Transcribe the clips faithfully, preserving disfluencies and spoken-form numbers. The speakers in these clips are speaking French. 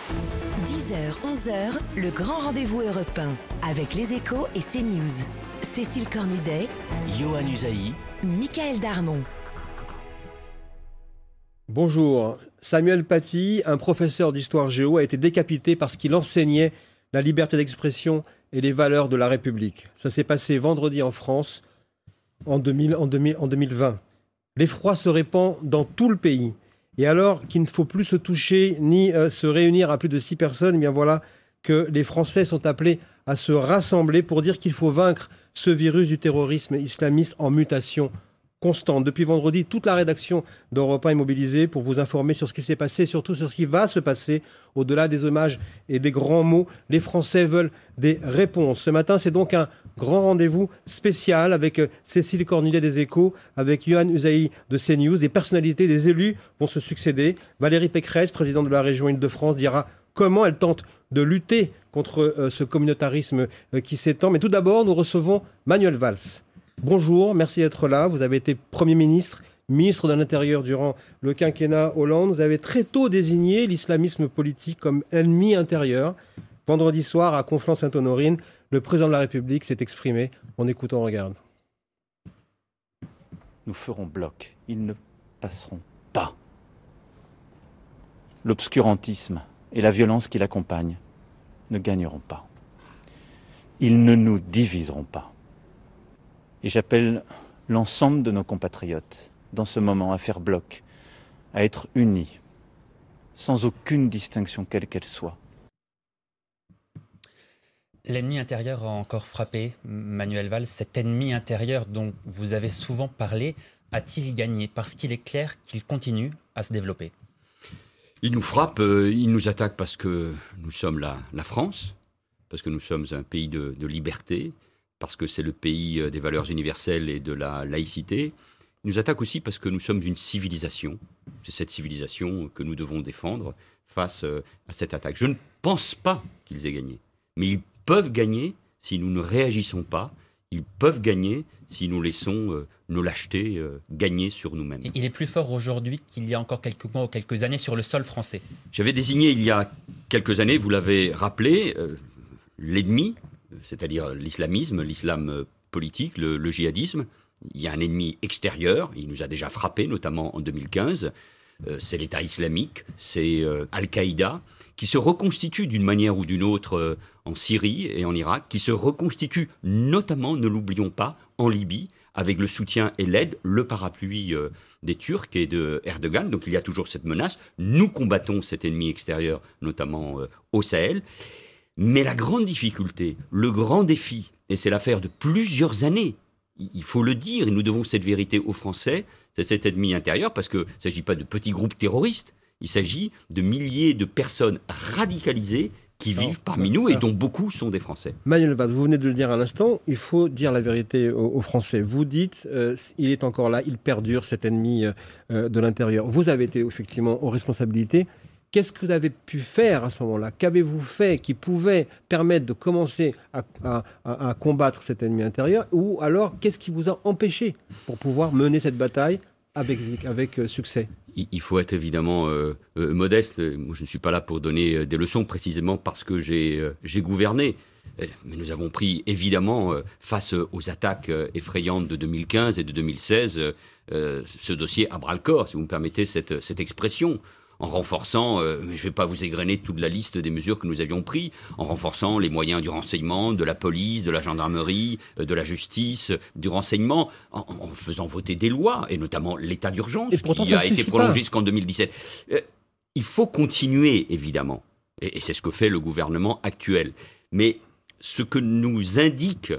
dix heures, onze heures, le grand rendez-vous européen avec les Échos et CNews. Cécile Cornudet, Yohann Usaï, Michael Darmon. Bonjour. Samuel Paty, un professeur d'histoire géo, a été décapité parce qu'il enseignait la liberté d'expression et les valeurs de la République. Ça s'est passé vendredi en France, en, deux mille, en, deux mille, en deux mille vingt. L'effroi se répand dans tout le pays. Et alors qu'il ne faut plus se toucher ni euh, se réunir à plus de six personnes, eh bien voilà que les Français sont appelés à se rassembler pour dire qu'il faut vaincre ce virus du terrorisme islamiste en mutation constante. Depuis vendredi, toute la rédaction d'Europe un est mobilisée pour vous informer sur ce qui s'est passé, surtout sur ce qui va se passer. Au-delà des hommages et des grands mots, les Français veulent des réponses. Ce matin, c'est donc un grand rendez-vous spécial avec Cécile Cornudet des Échos, avec Yohann Usaï de CNews. Des personnalités, des élus vont se succéder. Valérie Pécresse, présidente de la région Île-de-France, dira comment elle tente de lutter contre euh, ce communautarisme euh, qui s'étend. Mais tout d'abord, nous recevons Manuel Valls. Bonjour, merci d'être là. Vous avez été Premier ministre, ministre de l'Intérieur durant le quinquennat Hollande. Vous avez très tôt désigné l'islamisme politique comme ennemi intérieur. Vendredi soir, à Conflans-Sainte-Honorine, le président de la République s'est exprimé. On écoute, on regarde. Nous ferons bloc. Ils ne passeront pas. L'obscurantisme et la violence qui l'accompagnent ne gagneront pas. Ils ne nous diviseront pas. Et j'appelle l'ensemble de nos compatriotes, dans ce moment, à faire bloc, à être unis, sans aucune distinction, quelle qu'elle soit. L'ennemi intérieur a encore frappé, Manuel Valls. Cet ennemi intérieur dont vous avez souvent parlé, a-t-il gagné? Parce qu'il est clair qu'il continue à se développer. Il nous frappe, euh, il nous attaque parce que nous sommes la, la France, parce que nous sommes un pays de, de liberté, parce que c'est le pays des valeurs universelles et de la laïcité. Il nous attaque aussi parce que nous sommes une civilisation. C'est cette civilisation que nous devons défendre face à cette attaque. Je ne pense pas qu'ils aient gagné, mais ils peuvent gagner si nous ne réagissons pas. Ils peuvent gagner si nous laissons euh, nos lâchetés euh, gagner sur nous-mêmes. Il est plus fort aujourd'hui qu'il y a encore quelques mois ou quelques années sur le sol français. J'avais désigné il y a quelques années, vous l'avez rappelé, euh, l'ennemi, c'est-à-dire l'islamisme, l'islam politique, le, le djihadisme. Il y a un ennemi extérieur, il nous a déjà frappé, notamment en deux mille quinze. Euh, c'est l'État islamique, c'est euh, Al-Qaïda, qui se reconstitue d'une manière ou d'une autre euh, en Syrie et en Irak, qui se reconstitue notamment, ne l'oublions pas, en Libye, avec le soutien et l'aide, le parapluie euh, des Turcs et de Erdogan. Donc il y a toujours cette menace. Nous combattons cet ennemi extérieur, notamment euh, au Sahel. Mais la grande difficulté, le grand défi, et c'est l'affaire de plusieurs années, il faut le dire, et nous devons cette vérité aux Français, c'est cet ennemi intérieur, parce qu'il ne s'agit pas de petits groupes terroristes, il s'agit de milliers de personnes radicalisées qui vivent non, parmi non, nous, et dont beaucoup sont des Français. Manuel Valls, vous venez de le dire à l'instant, il faut dire la vérité aux, aux Français. Vous dites, euh, il est encore là, il perdure, cet ennemi euh, de l'intérieur. Vous avez été effectivement aux responsabilités. Qu'est-ce que vous avez pu faire à ce moment-là? Qu'avez-vous fait qui pouvait permettre de commencer à, à, à combattre cet ennemi intérieur? Ou alors, qu'est-ce qui vous a empêché pour pouvoir mener cette bataille avec, avec succès? Il faut être évidemment euh, euh, modeste. Moi, je ne suis pas là pour donner des leçons précisément parce que j'ai, euh, j'ai gouverné. Mais nous avons pris évidemment, euh, face aux attaques euh, effrayantes de deux mille quinze et de deux mille seize, euh, ce dossier à bras-le-corps, si vous me permettez cette, cette expression. En renforçant, euh, mais je ne vais pas vous égrener toute la liste des mesures que nous avions prises, en renforçant les moyens du renseignement, de la police, de la gendarmerie, euh, de la justice, euh, du renseignement, en, en faisant voter des lois, et notamment l'état d'urgence, et pourtant, qui a été prolongé jusqu'en deux mille dix-sept. Euh, il faut continuer, évidemment, et, et c'est ce que fait le gouvernement actuel. Mais ce que nous indique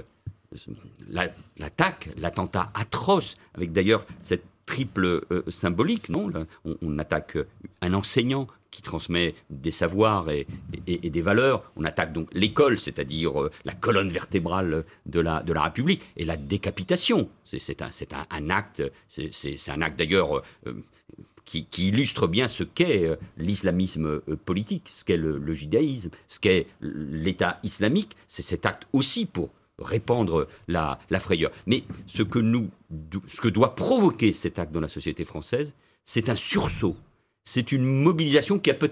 la, l'attaque, l'attentat atroce, avec d'ailleurs cette triple euh, symbolique, non on, on attaque un enseignant qui transmet des savoirs et, et, et des valeurs. On attaque donc l'école, c'est-à-dire euh, la colonne vertébrale de la, de la République, et la décapitation. C'est, c'est, un, c'est un, un acte, c'est, c'est, c'est un acte d'ailleurs euh, qui, qui illustre bien ce qu'est euh, l'islamisme euh, politique, ce qu'est le, le judaïsme, ce qu'est l'État islamique. C'est cet acte aussi pour répandre la, la frayeur. Mais ce que, nous, ce que doit provoquer cet acte dans la société française, c'est un sursaut. C'est une mobilisation qui a peut-être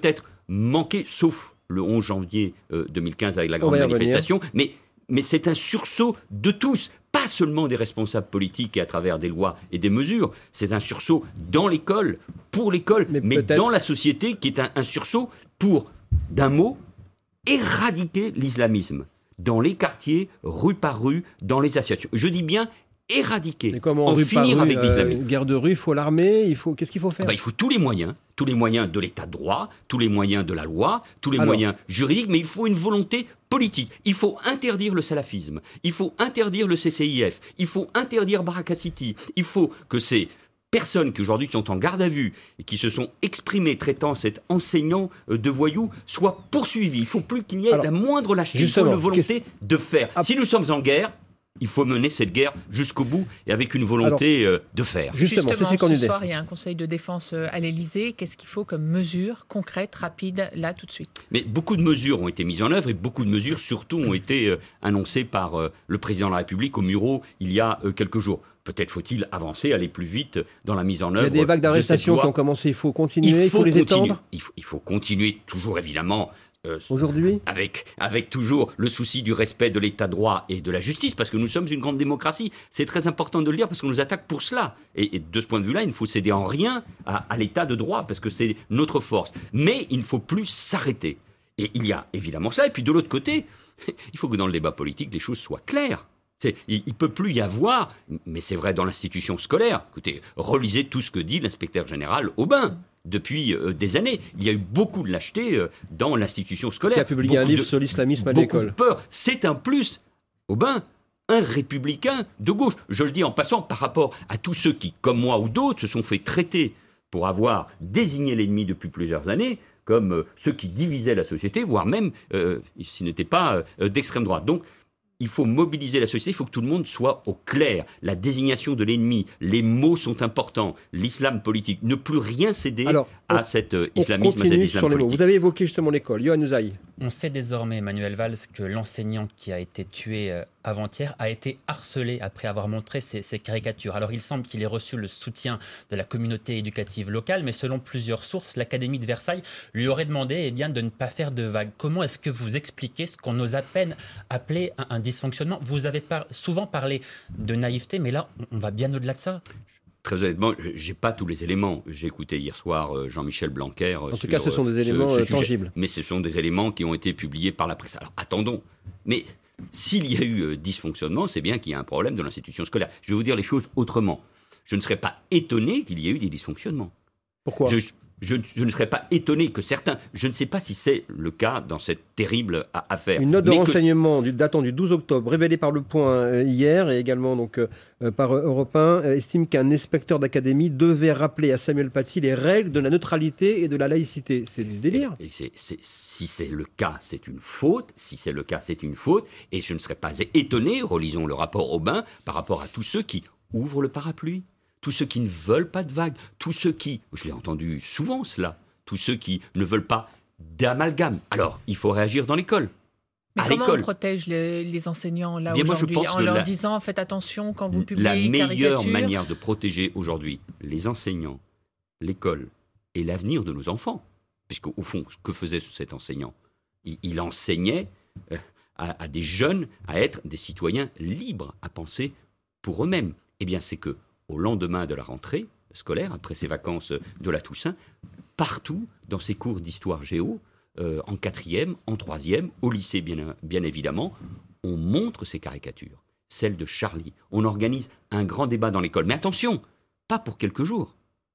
manqué, sauf le onze janvier euh, deux mille quinze avec la grande manifestation, mais, mais c'est un sursaut de tous, pas seulement des responsables politiques et à travers des lois et des mesures, c'est un sursaut dans l'école, pour l'école, mais, mais dans la société, qui est un, un sursaut pour, d'un mot, éradiquer l'islamisme dans les quartiers, rue par rue, dans les associations. Je dis bien éradiquer, mais comment, en rue finir par rue, avec l'islamisme. Euh, guerre de rue, il faut l'armer, il faut... qu'est-ce qu'il faut faire? Ah bah, il faut tous les moyens, tous les moyens de l'état de droit, tous les moyens de la loi, tous les Alors, moyens juridiques, mais il faut une volonté politique. Il faut interdire le salafisme, il faut interdire le C C I F, il faut interdire Baraka City, il faut que ces personnes qui aujourd'hui sont en garde à vue et qui se sont exprimées traitant cet enseignant de voyou soient poursuivis. Il ne faut plus qu'il y ait Alors, la moindre lâcheté, il faut une volonté de faire. Ah, si nous sommes en guerre, il faut mener cette guerre jusqu'au bout et avec une volonté Alors, de faire. Justement, Justement c'est ce idée. soir, il y a un conseil de défense à l'Élysée. Qu'est-ce qu'il faut comme mesures concrètes, rapides, là, tout de suite? Mais beaucoup de mesures ont été mises en œuvre et beaucoup de mesures, surtout, ont été euh, annoncées par euh, le président de la République au Murau il y a euh, quelques jours. Peut-être faut-il avancer, aller plus vite dans la mise en œuvre. Il y a des vagues d'arrestations qui ont commencé. Il faut continuer, il faut, il faut les continuer. étendre. Il faut, il faut continuer, toujours évidemment. Euh, Aujourd'hui avec, avec toujours le souci du respect de l'état de droit et de la justice, parce que nous sommes une grande démocratie. C'est très important de le dire, parce qu'on nous attaque pour cela. Et, et de ce point de vue-là, il ne faut céder en rien à, à l'état de droit, parce que c'est notre force. Mais il ne faut plus s'arrêter. Et il y a évidemment ça. Et puis de l'autre côté, il faut que dans le débat politique, les choses soient claires. C'est, il ne peut plus y avoir, mais c'est vrai dans l'institution scolaire, écoutez, relisez tout ce que dit l'inspecteur général Aubin depuis euh, des années. Il y a eu beaucoup de lâcheté euh, dans l'institution scolaire. Qui a publié beaucoup un livre de, sur l'islamisme à beaucoup l'école. De peur. C'est un plus. Aubin, un républicain de gauche. Je le dis en passant par rapport à tous ceux qui, comme moi ou d'autres, se sont fait traiter pour avoir désigné l'ennemi depuis plusieurs années, comme euh, ceux qui divisaient la société, voire même euh, s'ils n'étaient pas euh, d'extrême droite. Donc, il faut mobiliser la société, il faut que tout le monde soit au clair. La désignation de l'ennemi, les mots sont importants. L'islam politique, ne plus rien céder Alors, on, à cet euh, islamisme, à cet islam sur les politique. Mots. Vous avez évoqué justement l'école. Yohann Usaï. On sait désormais, Manuel Valls, que l'enseignant qui a été tué euh, avant-hier a été harcelé après avoir montré ses, ses caricatures. Alors il semble qu'il ait reçu le soutien de la communauté éducative locale, mais selon plusieurs sources, l'Académie de Versailles lui aurait demandé eh bien, de ne pas faire de vagues. Comment est-ce que vous expliquez ce qu'on ose à peine appeler un, un dysfonctionnement? Vous avez par- souvent parlé de naïveté, mais là, on va bien au-delà de ça. Très honnêtement, je n'ai pas tous les éléments. J'ai écouté hier soir Jean-Michel Blanquer. En sur, tout cas, ce sont des éléments ce, ce tangibles. Sujet. Mais ce sont des éléments qui ont été publiés par la presse. Alors, attendons. Mais s'il y a eu dysfonctionnement, c'est bien qu'il y a un problème de l'institution scolaire. Je vais vous dire les choses autrement. Je ne serais pas étonné qu'il y ait eu des dysfonctionnements. Pourquoi ? je, je, je ne serais pas étonné que certains... Je ne sais pas si c'est le cas dans cette terrible affaire. Une note de mais renseignement que... datant du douze octobre, révélée par Le Point euh, hier et également donc, euh, par euh, Europe un, euh, estime qu'un inspecteur d'académie devait rappeler à Samuel Paty les règles de la neutralité et de la laïcité. C'est du délire. Et, et c'est, c'est, si c'est le cas, c'est une faute. Si c'est le cas, c'est une faute. Et je ne serais pas étonné, relisons le rapport Aubin, par rapport à tous ceux qui ouvrent le parapluie. Tous ceux qui ne veulent pas de vagues, tous ceux qui, je l'ai entendu souvent cela, tous ceux qui ne veulent pas d'amalgame. Alors, il faut réagir dans l'école. Mais à comment l'école. on protège les, les enseignants là Bien, aujourd'hui moi, je pense en que leur la, disant faites attention quand vous publiez la meilleure caricatures. manière de protéger aujourd'hui les enseignants, l'école et l'avenir de nos enfants, puisque au fond, que faisait cet enseignant ? il, il enseignait euh, à, à des jeunes à être des citoyens libres, à penser pour eux-mêmes. Eh bien, c'est que au lendemain de la rentrée scolaire, après ces vacances de la Toussaint, partout dans ces cours d'histoire géo, euh, en quatrième, en troisième, au lycée bien, bien évidemment, on montre ces caricatures, celles de Charlie. On organise un grand débat dans l'école. Mais attention, pas pour quelques jours.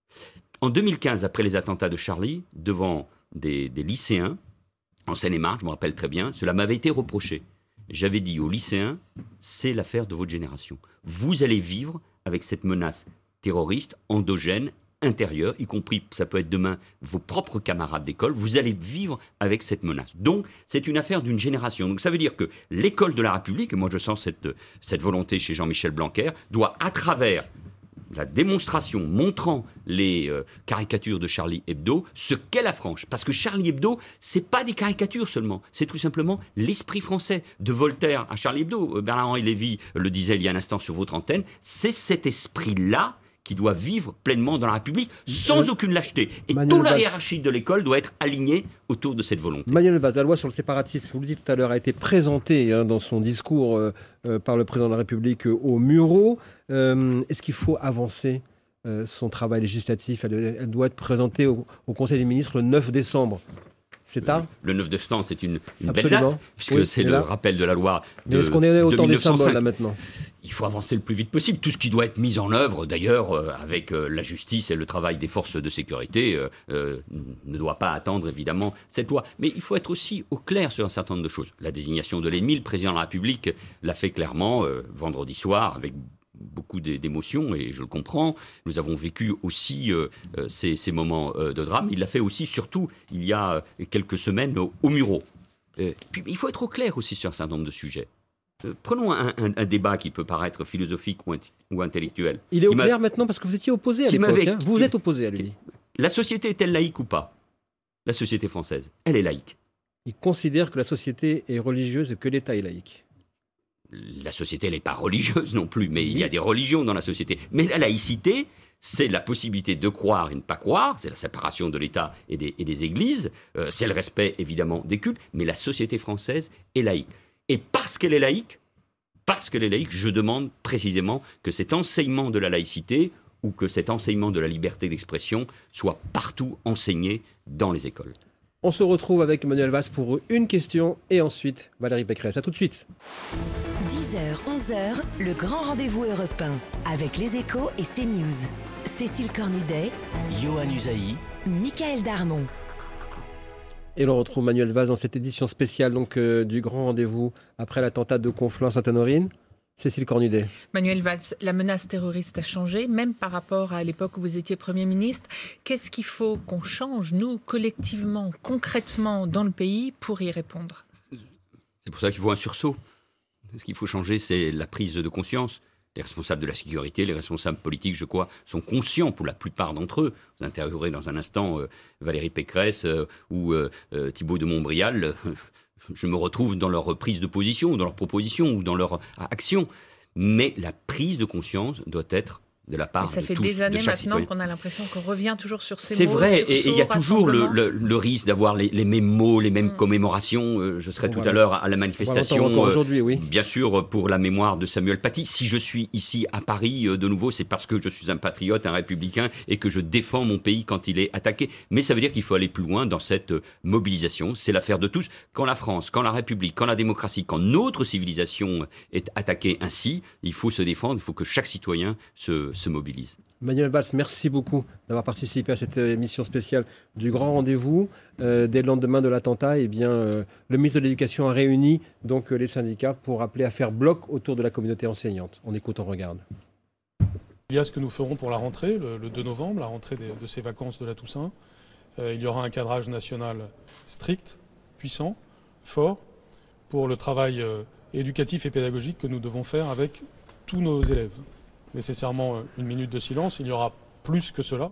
En deux mille quinze, après les attentats de Charlie, devant des, des lycéens, en Seine-et-Marne, je me rappelle très bien, cela m'avait été reproché. J'avais dit aux lycéens, c'est l'affaire de votre génération. Vous allez vivre avec cette menace terroriste, endogène, intérieure, y compris, ça peut être demain, vos propres camarades d'école, vous allez vivre avec cette menace. Donc, c'est une affaire d'une génération. Donc, ça veut dire que l'école de la République, et moi je sens cette, cette volonté chez Jean-Michel Blanquer, doit, à travers la démonstration montrant les euh, caricatures de Charlie Hebdo, ce qu'est la France. Parce que Charlie Hebdo, c'est pas des caricatures seulement, c'est tout simplement l'esprit français. De Voltaire à Charlie Hebdo, Bernard-Henri Lévy le disait il y a un instant sur votre antenne, c'est cet esprit-là qui doit vivre pleinement dans la République, sans euh, aucune lâcheté. Et Manuel toute la Valls. hiérarchie de l'école doit être alignée autour de cette volonté. Manuel Valls, la loi sur le séparatisme, vous le dites tout à l'heure, a été présentée hein, dans son discours euh, euh, par le président de la République euh, au Murau. Euh, est-ce qu'il faut avancer euh, son travail législatif? elle, elle doit être présentée au, au Conseil des ministres le neuf décembre. C'est tard? Le neuf décembre, c'est une, une belle Absolument. date, puisque Oui, c'est et le là rappel de la loi de, Mais est-ce qu'on est au de temps des mille neuf cent cinq. symboles là maintenant? Il faut avancer le plus vite possible. Tout ce qui doit être mis en œuvre, d'ailleurs, euh, avec euh, la justice et le travail des forces de sécurité, euh, euh, ne doit pas attendre, évidemment, cette loi. Mais il faut être aussi au clair sur un certain nombre de choses. La désignation de l'ennemi, le président de la République l'a fait clairement euh, vendredi soir, avec beaucoup d'émotions, et je le comprends. Nous avons vécu aussi euh, euh, ces, ces moments euh, de drame. Il l'a fait aussi, surtout, il y a euh, quelques semaines, au, au Murau. Euh, puis, il faut être au clair aussi sur un certain nombre de sujets. Euh, prenons un, un, un débat qui peut paraître philosophique ou, ou intellectuel. Il est au Qui clair maintenant parce que vous étiez opposé à qui l'époque. m'avait- Hein. Vous qui- êtes opposé à lui. La société est-elle laïque ou pas? La société française, elle est laïque. Il considère que la société est religieuse et que l'État est laïque. La société, elle n'est pas religieuse non plus, mais il y a des religions dans la société. Mais la laïcité, c'est la possibilité de croire et ne pas croire, c'est la séparation de l'État et des, et des églises, euh, c'est le respect évidemment des cultes, mais la société française est laïque. Et parce qu'elle est laïque, parce qu'elle est laïque, je demande précisément que cet enseignement de la laïcité ou que cet enseignement de la liberté d'expression soit partout enseigné dans les écoles. On se retrouve avec Manuel Valls pour une question et ensuite Valérie Pécresse. À tout de suite. dix heures, onze heures, le grand rendez-vous européen avec les Échos et CNews. Cécile Cornudet, Yohann Usaï, Michael Darmon. Et l'on retrouve Manuel Valls dans cette édition spéciale donc, euh, du grand rendez-vous après l'attentat de Conflans-Sainte-Honorine. Cécile Cornudet. Manuel Valls, la menace terroriste a changé, même par rapport à l'époque où vous étiez Premier ministre. Qu'est-ce qu'il faut qu'on change, nous, collectivement, concrètement, dans le pays, pour y répondre? C'est pour ça qu'il faut un sursaut. Ce qu'il faut changer, c'est la prise de conscience. Les responsables de la sécurité, les responsables politiques, je crois, sont conscients pour la plupart d'entre eux. Vous interviewerez dans un instant euh, Valérie Pécresse euh, ou euh, euh, Thibault de Montbrial. Euh, je me retrouve dans leur prise de position, dans leurs propositions ou dans leur action. Mais la prise de conscience doit être de la part Et ça de fait tous, des années de chaque maintenant citoyen. qu'on a l'impression qu'on revient toujours sur ces C'est mots. vrai, sursaut, et il y a toujours le, rassemblement. le- le risque d'avoir les, les mêmes mots, les mêmes Mm. commémorations. Euh, je serai On tout va à l'heure à la On va manifestation. l'entendre encore euh, aujourd'hui, oui. Bien sûr, pour la mémoire de Samuel Paty. Si je suis ici à Paris, euh, de nouveau, c'est parce que je suis un patriote, un républicain, et que je défends mon pays quand il est attaqué. Mais ça veut dire qu'il faut aller plus loin dans cette euh, mobilisation. C'est l'affaire de tous. Quand la France, quand la République, quand la démocratie, quand notre civilisation est attaquée ainsi, il faut se défendre, il faut que chaque citoyen se, se mobilise. Manuel Valls, merci beaucoup d'avoir participé à cette émission spéciale du Grand Rendez-vous. Euh, dès le lendemain de l'attentat, eh bien, euh, le ministre de l'Éducation a réuni donc, euh, les syndicats pour appeler à faire bloc autour de la communauté enseignante. On écoute, on regarde. Il y a ce que nous ferons pour la rentrée, le, le deux novembre, la rentrée des- de ces vacances de la Toussaint. Euh, il y aura un cadrage national strict, puissant, fort, pour le travail euh, éducatif et pédagogique que nous devons faire avec tous nos élèves. Nécessairement euh, une minute de silence, il y aura plus que cela.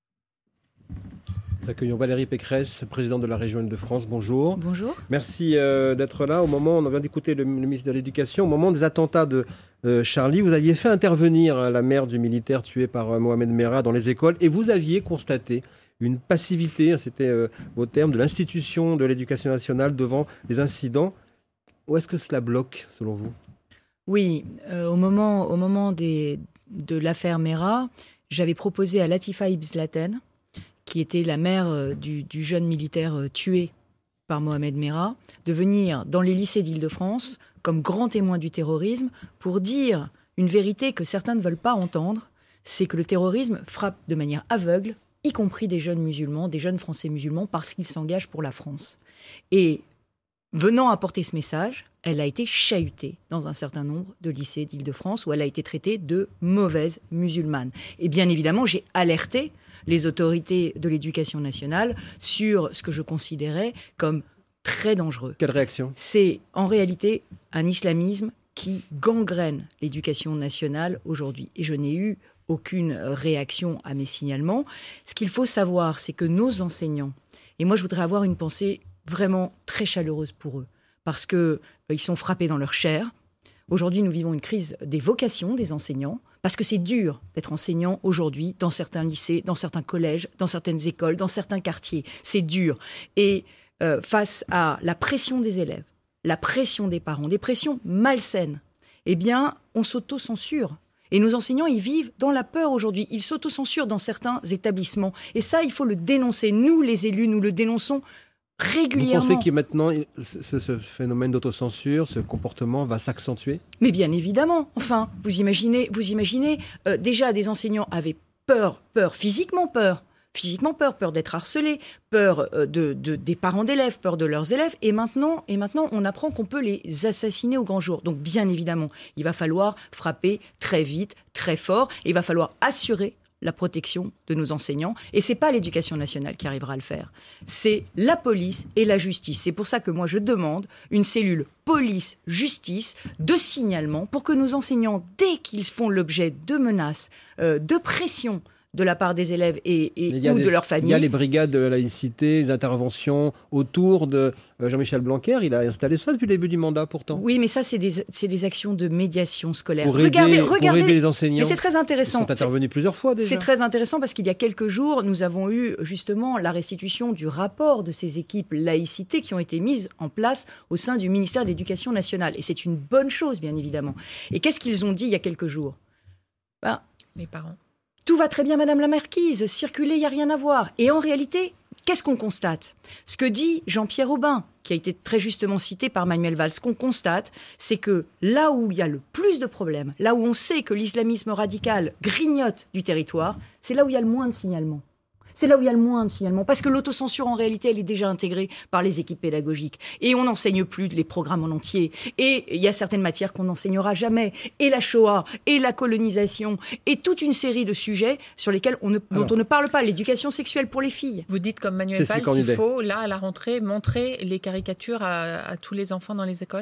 Nous accueillons Valérie Pécresse, présidente de la région Île-de-France. Bonjour. Bonjour. Merci euh, d'être là. Au moment, on vient d'écouter le, le ministre de l'Éducation, au moment des attentats de euh, Charlie, vous aviez fait intervenir hein, la mère du militaire tué par euh, Mohamed Merah dans les écoles et vous aviez constaté une passivité, hein, c'était euh, vos termes, de l'institution de l'Éducation nationale devant les incidents. Où est-ce que cela bloque, selon vous? Oui, euh, au moment, au moment des, de l'affaire Merah, j'avais proposé à Latifa Ibn Laden, qui était la mère euh, du, du jeune militaire euh, tué par Mohamed Merah, de venir dans les lycées d'Île-de-France comme grand témoin du terrorisme pour dire une vérité que certains ne veulent pas entendre, c'est que le terrorisme frappe de manière aveugle, y compris des jeunes musulmans, des jeunes Français musulmans, parce qu'ils s'engagent pour la France. Et venant apporter ce message, elle a été chahutée dans un certain nombre de lycées d'Île-de-France où elle a été traitée de mauvaise musulmane. Et bien évidemment, j'ai alerté les autorités de l'éducation nationale sur ce que je considérais comme très dangereux. Quelle réaction? C'est en réalité un islamisme qui gangrène l'éducation nationale aujourd'hui. Et je n'ai eu aucune réaction à mes signalements. Ce qu'il faut savoir, c'est que nos enseignants, et moi je voudrais avoir une pensée vraiment très chaleureuse pour eux, parce qu'ils euh, sont frappés dans leur chair. Aujourd'hui, nous vivons une crise des vocations des enseignants, Parce que c'est dur d'être enseignant aujourd'hui dans certains lycées, dans certains collèges, dans certaines écoles, dans certains quartiers. C'est dur. Et euh, face à la pression des élèves, la pression des parents, des pressions malsaines, eh bien, on s'auto-censure. Et nos enseignants, ils vivent dans la peur aujourd'hui. Ils s'auto-censurent dans certains établissements. Et ça, il faut le dénoncer. Nous, les élus, nous le dénonçons régulièrement. Vous pensez que maintenant, ce, ce phénomène d'autocensure, ce comportement va s'accentuer ? Mais bien évidemment. Enfin, vous imaginez, vous imaginez euh, déjà des enseignants avaient peur, peur, physiquement peur. Physiquement peur, peur d'être harcelés, peur euh, de, de, des parents d'élèves, peur de leurs élèves. Et maintenant, et maintenant, on apprend qu'on peut les assassiner au grand jour. Donc, bien évidemment, il va falloir frapper très vite, très fort. Et il va falloir assurer la protection de nos enseignants. Et ce n'est pas l'éducation nationale qui arrivera à le faire. C'est la police et la justice. C'est pour ça que moi, je demande une cellule police-justice de signalement pour que nos enseignants, dès qu'ils font l'objet de menaces, euh, de pression, de la part des élèves et, et ou des, de leur famille. Il y a les brigades de laïcité, les interventions autour de Jean-Michel Blanquer. Il a installé ça depuis le début du mandat, pourtant. Oui, mais ça, c'est des, c'est des actions de médiation scolaire. Pour regardez, aider, regardez, pour aider les enseignants. Mais c'est très intéressant. Ils sont intervenus plusieurs fois déjà. C'est très intéressant parce qu'il y a quelques jours, nous avons eu justement la restitution du rapport de ces équipes laïcité qui ont été mises en place au sein du ministère de l'Éducation nationale. Et c'est une bonne chose, bien évidemment. Et qu'est-ce qu'ils ont dit il y a quelques jours ? Ben, les parents. Tout va très bien, Madame la Marquise, circuler, il n'y a rien à voir. Et en réalité, qu'est-ce qu'on constate ? Ce que dit Jean-Pierre Aubin, qui a été très justement cité par Manuel Valls, ce qu'on constate, c'est que là où il y a le plus de problèmes, là où on sait que l'islamisme radical grignote du territoire, c'est là où il y a le moins de signalements. C'est là où il y a le moins de signalements, parce que l'autocensure, en réalité, elle est déjà intégrée par les équipes pédagogiques. Et on n'enseigne plus les programmes en entier. Et il y a certaines matières qu'on n'enseignera jamais. Et la Shoah, et la colonisation, et toute une série de sujets sur lesquels on ne, Alors, dont on ne parle pas. L'éducation sexuelle pour les filles. Vous dites, comme Manuel Valls, il faut, là, à la rentrée, montrer les caricatures à, à tous les enfants dans les écoles ?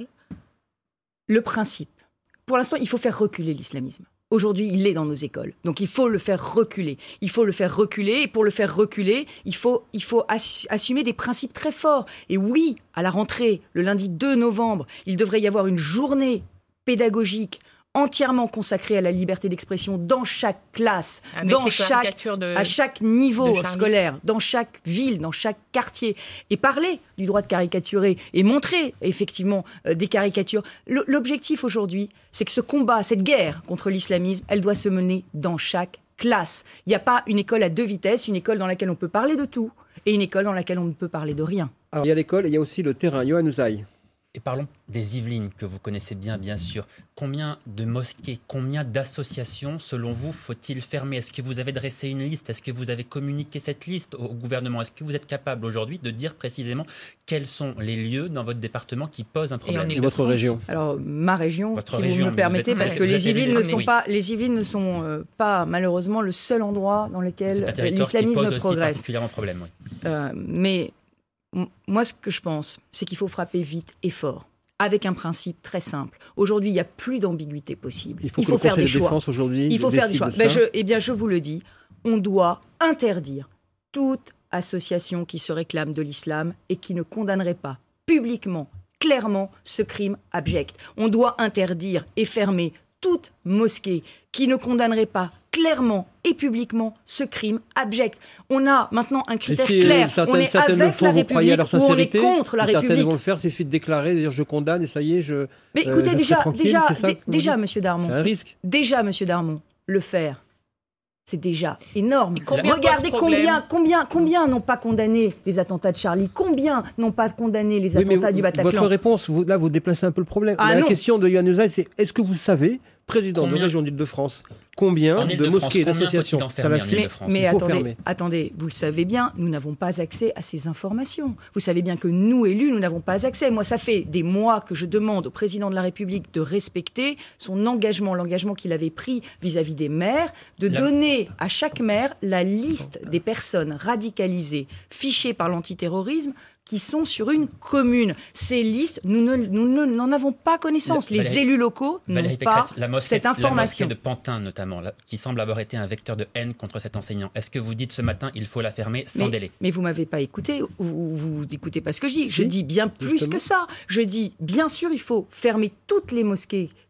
Le principe. Pour l'instant, il faut faire reculer l'islamisme. Aujourd'hui, il est dans nos écoles. Donc, il faut le faire reculer. Il faut le faire reculer. Et pour le faire reculer, il faut, il faut ass- assumer des principes très forts. Et oui, à la rentrée, le lundi deux novembre, il devrait y avoir une journée pédagogique entièrement consacrée à la liberté d'expression dans chaque classe, avec dans les chaque, de, à chaque niveau scolaire, dans chaque ville, dans chaque quartier, et parler du droit de caricaturer et montrer effectivement euh, des caricatures. Le, l'objectif aujourd'hui, c'est que ce combat, cette guerre contre l'islamisme, elle doit se mener dans chaque classe. Il n'y a pas une école à deux vitesses, une école dans laquelle on peut parler de tout et une école dans laquelle on ne peut parler de rien. Alors, il y a l'école et il y a aussi le terrain. Yohann Usaï. Et parlons des Yvelines, que vous connaissez bien, bien sûr. Combien de mosquées, combien d'associations, selon vous, faut-il fermer ? Est-ce que vous avez dressé une liste ? Est-ce que vous avez communiqué cette liste au gouvernement ? Est-ce que vous êtes capable aujourd'hui de dire précisément quels sont les lieux dans votre département qui posent un problème ? Et, et votre région ? Alors, ma région, votre si région, vous me permettez, vous êtes, parce que les Yvelines ne sont pas, les Yvelines ne sont euh, pas malheureusement le seul endroit dans lequel c'est un l'islamisme qui pose progresse. aussi particulièrement problème, oui. Euh, mais m- moi, ce que je pense, c'est qu'il faut frapper vite et fort, avec un principe très simple. Aujourd'hui, il n'y a plus d'ambiguïté possible. Il faut, il faut faire des choix. Il faut faire des choix. Ben je, eh bien, je vous le dis, on doit interdire toute association qui se réclame de l'islam et qui ne condamnerait pas publiquement, clairement, ce crime abject. On doit interdire et fermer toute mosquée qui ne condamnerait pas clairement et publiquement ce crime abject. On a maintenant un critère si, clair. Certaines, on est certaines avec la République ou on est contre la République. Certaines vont le faire, il suffit de déclarer, de dire je condamne et ça y est, je. Mais écoutez, euh, déjà, déjà, ça, d- déjà, Monsieur Darmon. C'est un risque. Déjà, Monsieur Darmon, le faire. C'est déjà énorme. Combien Regardez combien, combien, combien n'ont pas condamné les attentats de Charlie, combien n'ont pas condamné les attentats oui, du Bataclan. Votre réponse, vous, là, vous déplacez un peu le problème. Ah, la non. question de Yohann Usaï, c'est est-ce que vous savez, président Combien de la région d'Île-de-France, combien de mosquées et d'associations Mais, mais attendez, attendez, vous le savez bien, nous n'avons pas accès à ces informations. Vous savez bien que nous, élus, nous n'avons pas accès. Moi, ça fait des mois que je demande au président de la République de respecter son engagement, l'engagement qu'il avait pris vis-à-vis des maires, de la... donner à chaque maire la liste des personnes radicalisées, fichées par l'antiterrorisme, qui sont sur une commune. Ces listes, nous, ne, nous ne, n'en avons pas connaissance. Le, Les Valérie, élus locaux n'ont Valérie pas Pécresse, la mosquée, cette information. La mosquée de Pantin, notamment, là, qui semble avoir été un vecteur de haine contre cet enseignant. Est-ce que vous dites ce matin, il faut la fermer sans mais, délai ? Mais vous ne m'avez pas écouté, vous, vous écoutez pas ce que je dis. Je dis bien plus Justement. que ça. Je dis, bien sûr, il faut fermer toutes les mosquées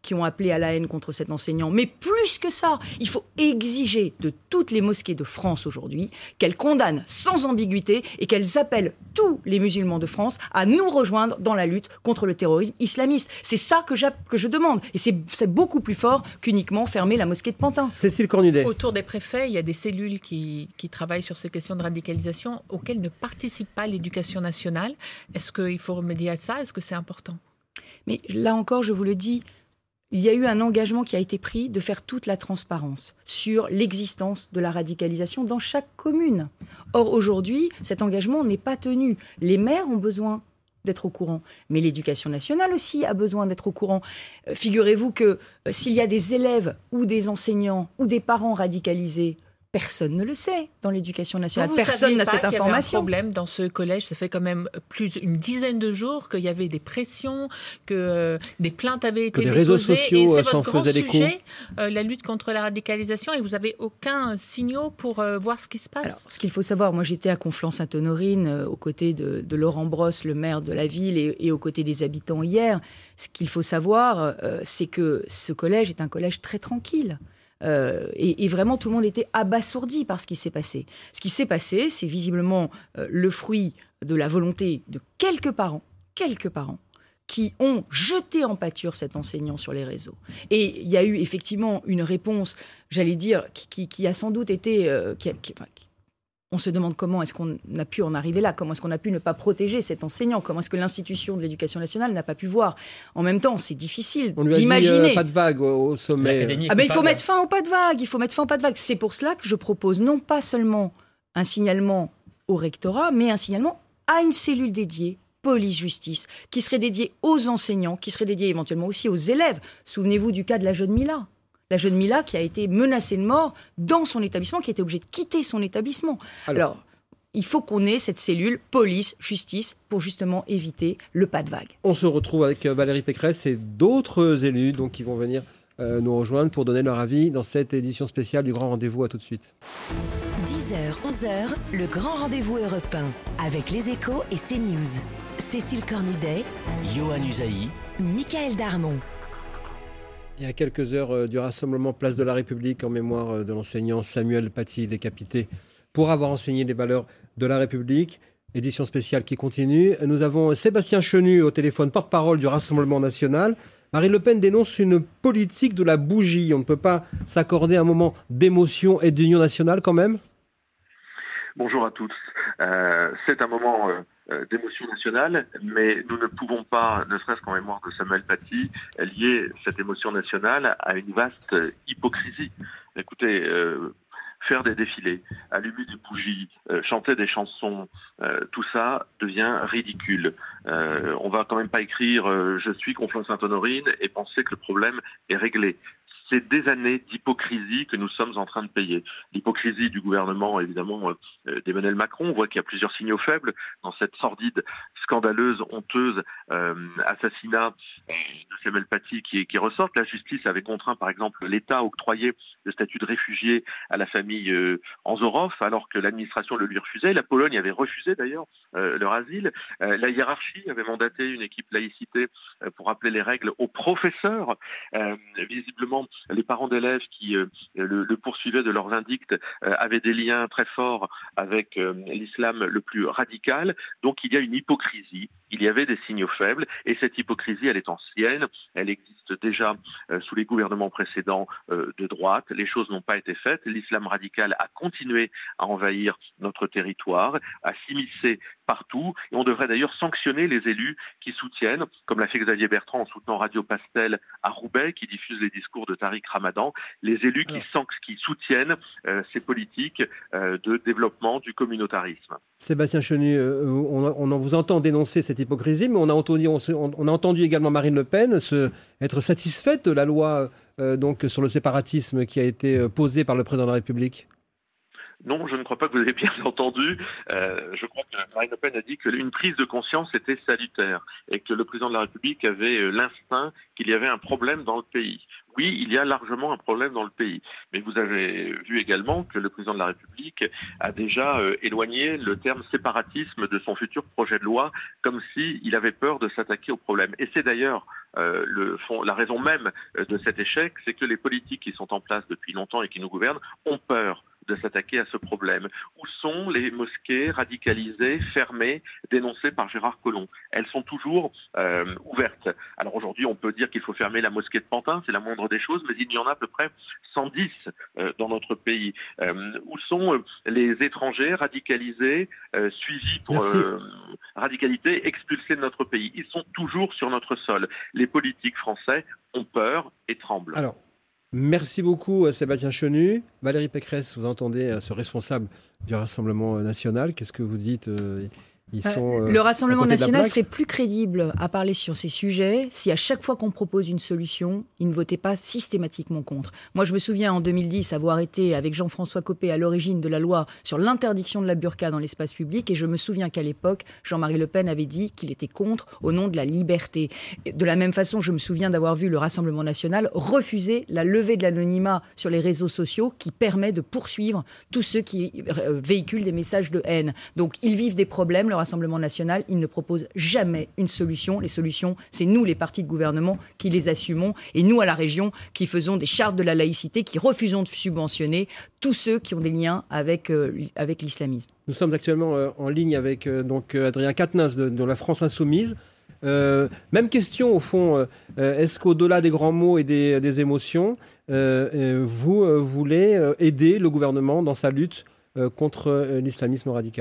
qui ont appelé à la haine contre cet enseignant. Mais plus que ça, il faut exiger de toutes les mosquées de France aujourd'hui qu'elles condamnent sans ambiguïté et qu'elles appellent tous les musulmans de France à nous rejoindre dans la lutte contre le terrorisme islamiste. C'est ça que, que je demande. Et c'est, c'est beaucoup plus fort qu'uniquement fermer la mosquée de Pantin. Cécile Cornudet. Autour des préfets, il y a des cellules qui, qui travaillent sur ces questions de radicalisation auxquelles ne participe pas l'éducation nationale. Est-ce qu'il faut remédier à ça ? Est-ce que c'est important ? Mais là encore, je vous le dis, il y a eu un engagement qui a été pris de faire toute la transparence sur l'existence de la radicalisation dans chaque commune. Or, aujourd'hui, cet engagement n'est pas tenu. Les maires ont besoin d'être au courant, mais l'éducation nationale aussi a besoin d'être au courant. Euh, figurez-vous que euh, s'il y a des élèves ou des enseignants ou des parents radicalisés, personne ne le sait dans l'éducation nationale. Vous Personne n'a pas cette qu'il y avait information. un problème dans ce collège. Ça fait quand même plus d'une dizaine de jours qu'il y avait des pressions, que euh, des plaintes avaient été que les déposées. réseaux sociaux et c'est s'en votre grand faisaient l'écho. sujet, euh, la lutte contre la radicalisation. Et vous n'avez aucun signal pour euh, voir ce qui se passe. Alors, ce qu'il faut savoir, moi j'étais à Conflans-Sainte-Honorine euh, aux côtés de, de Laurent Brosse, le maire de la ville, et, et aux côtés des habitants hier. Ce qu'il faut savoir, euh, c'est que ce collège est un collège très tranquille. Euh, et, et vraiment, tout le monde était abasourdi par ce qui s'est passé. Ce qui s'est passé, c'est visiblement euh, le fruit de la volonté de quelques parents, quelques parents, qui ont jeté en pâture cet enseignant sur les réseaux. Et il y a eu effectivement une réponse, j'allais dire, qui, qui, qui a sans doute été... Euh, qui a, qui, enfin, qui, on se demande comment est-ce qu'on a pu en arriver là, comment est-ce qu'on a pu ne pas protéger cet enseignant, comment est-ce que l'institution de l'éducation nationale n'a pas pu voir. En même temps, c'est difficile On lui d'imaginer. a dit euh, pas de vague au, au sommet. Ah ben, il faut mettre fin au pas de vague, il faut mettre fin au pas de vague. C'est pour cela que je propose non pas seulement un signalement au rectorat, mais un signalement à une cellule dédiée, police-justice, qui serait dédiée aux enseignants, qui serait dédiée éventuellement aussi aux élèves. Souvenez-vous du cas de la jeune Mila. La jeune Mila qui a été menacée de mort dans son établissement, qui a été obligée de quitter son établissement. Alors, Alors il faut qu'on ait cette cellule police-justice pour justement éviter le pas de vague. On se retrouve avec Valérie Pécresse et d'autres élus donc, qui vont venir euh, nous rejoindre pour donner leur avis dans cette édition spéciale du Grand Rendez-vous. À tout de suite. dix heures, onze heures, le Grand Rendez-vous européen avec les Échos et CNews. Cécile Cornudet, Yohann Usaï, Michael Darmon. Il y a quelques heures euh, du rassemblement Place de la République en mémoire euh, de l'enseignant Samuel Paty, décapité pour avoir enseigné les valeurs de la République. Édition spéciale qui continue. Nous avons Sébastien Chenu au téléphone, porte-parole du Rassemblement national. Marine Le Pen dénonce une politique de la bougie. On ne peut pas s'accorder un moment d'émotion et d'union nationale quand même ? Bonjour à tous. Euh, c'est un moment... Euh... d'émotion nationale, mais nous ne pouvons pas, ne serait-ce qu'en mémoire de Samuel Paty, lier cette émotion nationale à une vaste hypocrisie. Écoutez, euh, faire des défilés, allumer des bougies, euh, chanter des chansons, euh, tout ça devient ridicule. Euh, on va quand même pas écrire euh, « Je suis Conflans-Sainte-Honorine » et penser que le problème est réglé. C'est des années d'hypocrisie que nous sommes en train de payer. L'hypocrisie du gouvernement, évidemment, euh, d'Emmanuel Macron. On voit qu'il y a plusieurs signaux faibles dans cette sordide, scandaleuse, honteuse euh, assassinat euh, de Samuel Paty qui, qui ressortent. La justice avait contraint, par exemple, l'État à octroyer le statut de réfugié à la famille euh, Anzorov, alors que l'administration le lui refusait. La Pologne avait refusé, d'ailleurs, euh, leur asile. Euh, la hiérarchie avait mandaté une équipe laïcité euh, pour rappeler les règles aux professeurs. Euh, visiblement, les parents d'élèves qui euh, le, le poursuivaient de leurs indicts euh, avaient des liens très forts avec euh, l'islam le plus radical. Donc il y a une hypocrisie, il y avait des signaux faibles, et cette hypocrisie, elle est ancienne, elle existe déjà euh, sous les gouvernements précédents euh, de droite. Les choses n'ont pas été faites, l'islam radical a continué à envahir notre territoire, à s'immiscer partout, et on devrait d'ailleurs sanctionner les élus qui soutiennent, comme l'a fait Xavier Bertrand en soutenant Radio Pastel à Roubaix, qui diffuse les discours de Tariq Ramadan, les élus qui, san- qui soutiennent euh, ces politiques euh, de développement du communautarisme. Sébastien Chenu, euh, on, on en vous entend dénoncer cette hypocrisie, mais on a entendu, on, on a entendu également Marine Le Pen se, être satisfaite de la loi euh, donc, sur le séparatisme qui a été posée par le président de la République. Non, je ne crois pas que vous avez bien entendu. Euh, je crois que Marine Le Pen a dit qu'une prise de conscience était salutaire et que le président de la République avait l'instinct qu'il y avait un problème dans le pays. oui, il y a largement un problème dans le pays. Mais vous avez vu également que le président de la République a déjà euh, éloigné le terme séparatisme de son futur projet de loi, comme s'il avait peur de s'attaquer au problème. Et c'est d'ailleurs euh, le fond, la raison même de cet échec, c'est que les politiques qui sont en place depuis longtemps et qui nous gouvernent ont peur de s'attaquer à ce problème. Où sont les mosquées radicalisées, fermées, dénoncées par Gérard Collomb? Elles sont toujours euh, ouvertes. Alors aujourd'hui, on peut dire qu'il faut fermer la mosquée de Pantin, c'est la moindre des choses, mais il y en a à peu près cent dix euh, dans notre pays. Euh, où sont euh, les étrangers radicalisés, euh, suivis pour euh, radicalité, expulsés de notre pays? Ils sont toujours sur notre sol. Les politiques français ont peur et tremblent. Alors, merci beaucoup Sébastien Chenu. Valérie Pécresse, vous entendez ce responsable du Rassemblement national. Qu'est-ce que vous dites? Ils sont, euh, Le Rassemblement national serait plus crédible à parler sur ces sujets si à chaque fois qu'on propose une solution, il ne votait pas systématiquement contre. Moi, je me souviens en deux mille dix avoir été avec Jean-François Copé à l'origine de la loi sur l'interdiction de la burqa dans l'espace public, et je me souviens qu'à l'époque, Jean-Marie Le Pen avait dit qu'il était contre au nom de la liberté. De la même façon, je me souviens d'avoir vu le Rassemblement national refuser la levée de l'anonymat sur les réseaux sociaux qui permet de poursuivre tous ceux qui véhiculent des messages de haine. Donc, ils vivent des problèmes. Le Rassemblement national, il ne propose jamais une solution. Les solutions, c'est nous, les partis de gouvernement, qui les assumons, et nous, à la région, qui faisons des chartes de la laïcité, qui refusons de subventionner tous ceux qui ont des liens avec, euh, avec l'islamisme. Nous sommes actuellement euh, en ligne avec euh, donc, Adrien Quatennens de, de la France Insoumise. Euh, même question, au fond, euh, est-ce qu'au-delà des grands mots et des, des émotions, euh, euh, vous euh, voulez euh, aider le gouvernement dans sa lutte euh, contre euh, l'islamisme radical ?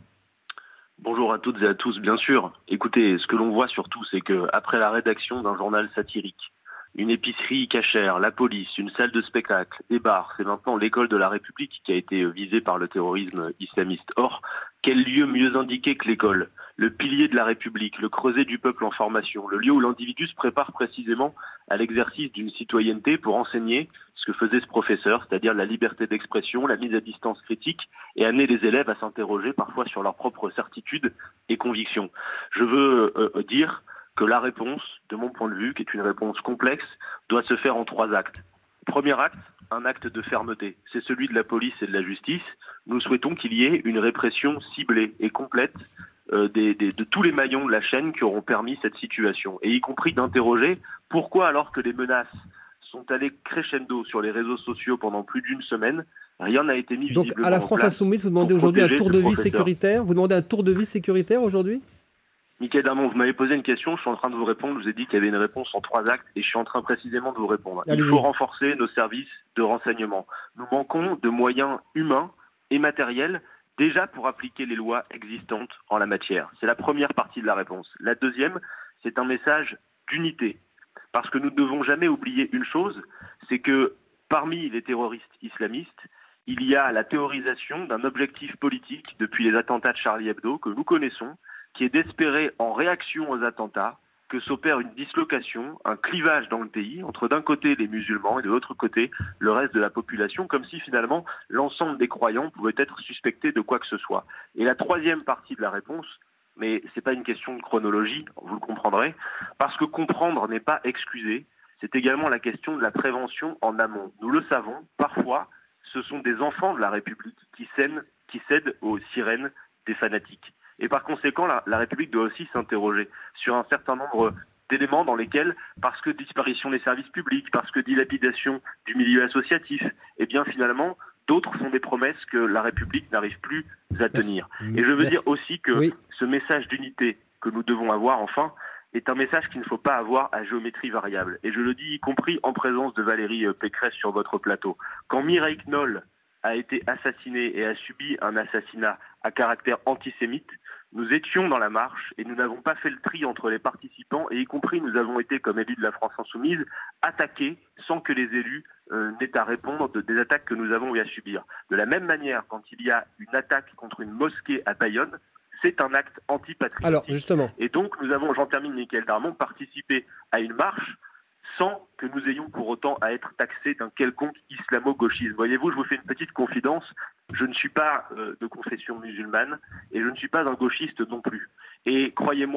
Bonjour à toutes et à tous, bien sûr. Écoutez, ce que l'on voit surtout, c'est qu'après la rédaction d'un journal satirique, une épicerie cachère, la police, une salle de spectacle, des bars, c'est maintenant l'école de la République qui a été visée par le terrorisme islamiste. Or, quel lieu mieux indiqué que l'école? Le pilier de la République, le creuset du peuple en formation, le lieu où l'individu se prépare précisément à l'exercice d'une citoyenneté pour enseigner ce que faisait ce professeur, c'est-à-dire la liberté d'expression, la mise à distance critique, et amener les élèves à s'interroger parfois sur leurs propres certitudes et convictions. Je veux euh, dire que la réponse, de mon point de vue, qui est une réponse complexe, doit se faire en trois actes. Premier acte, un acte de fermeté. C'est celui de la police et de la justice. Nous souhaitons qu'il y ait une répression ciblée et complète euh, des, des, de tous les maillons de la chaîne qui auront permis cette situation, et y compris d'interroger pourquoi, alors que les menaces sont allées crescendo sur les réseaux sociaux pendant plus d'une semaine, rien n'a été mis Donc, visiblement à la en France place Insoumise, vous demandez pour aujourd'hui un protéger tour ce de vie professeur. sécuritaire Vous demandez un tour de vie sécuritaire aujourd'hui? Michael Darmon, vous m'avez posé une question, je suis en train de vous répondre, je vous ai dit qu'il y avait une réponse en trois actes, et je suis en train précisément de vous répondre. Il Allez-y. faut renforcer nos services de renseignement. Nous manquons de moyens humains et matériels, déjà pour appliquer les lois existantes en la matière. C'est la première partie de la réponse. La deuxième, c'est un message d'unité. Parce que nous ne devons jamais oublier une chose, c'est que parmi les terroristes islamistes, il y a la théorisation d'un objectif politique depuis les attentats de Charlie Hebdo que nous connaissons, qui est d'espérer, en réaction aux attentats, que s'opère une dislocation, un clivage dans le pays, entre d'un côté les musulmans et de l'autre côté le reste de la population, comme si finalement l'ensemble des croyants pouvait être suspecté de quoi que ce soit. Et la troisième partie de la réponse, mais ce n'est pas une question de chronologie, vous le comprendrez, parce que comprendre n'est pas excuser, c'est également la question de la prévention en amont. Nous le savons, parfois, ce sont des enfants de la République qui cèdent, qui cèdent aux sirènes des fanatiques. Et par conséquent, la, la République doit aussi s'interroger sur un certain nombre d'éléments dans lesquels, parce que disparition des services publics, parce que dilapidation du milieu associatif, eh bien finalement, d'autres font des promesses que la République n'arrive plus à tenir. Merci. Et je veux Merci. dire aussi que oui. ce message d'unité que nous devons avoir, enfin, est un message qu'il ne faut pas avoir à géométrie variable. Et je le dis y compris en présence de Valérie Pécresse sur votre plateau. Quand Mireille Knoll a été assassinée et a subi un assassinat à caractère antisémite, nous étions dans la marche et nous n'avons pas fait le tri entre les participants, et y compris nous avons été, comme élus de la France Insoumise, attaqués sans que les élus euh, n'aient à répondre de, des attaques que nous avons eu à subir. De la même manière, quand il y a une attaque contre une mosquée à Bayonne, c'est un acte antipatriotique. Alors, justement. Et donc, nous avons, j'en termine, Michael Darmon, participé à une marche sans que nous ayons pour autant à être taxés d'un quelconque islamo-gauchisme. Voyez-vous, je vous fais une petite confidence, je ne suis pas euh, de confession musulmane et je ne suis pas un gauchiste non plus. Et croyez-moi,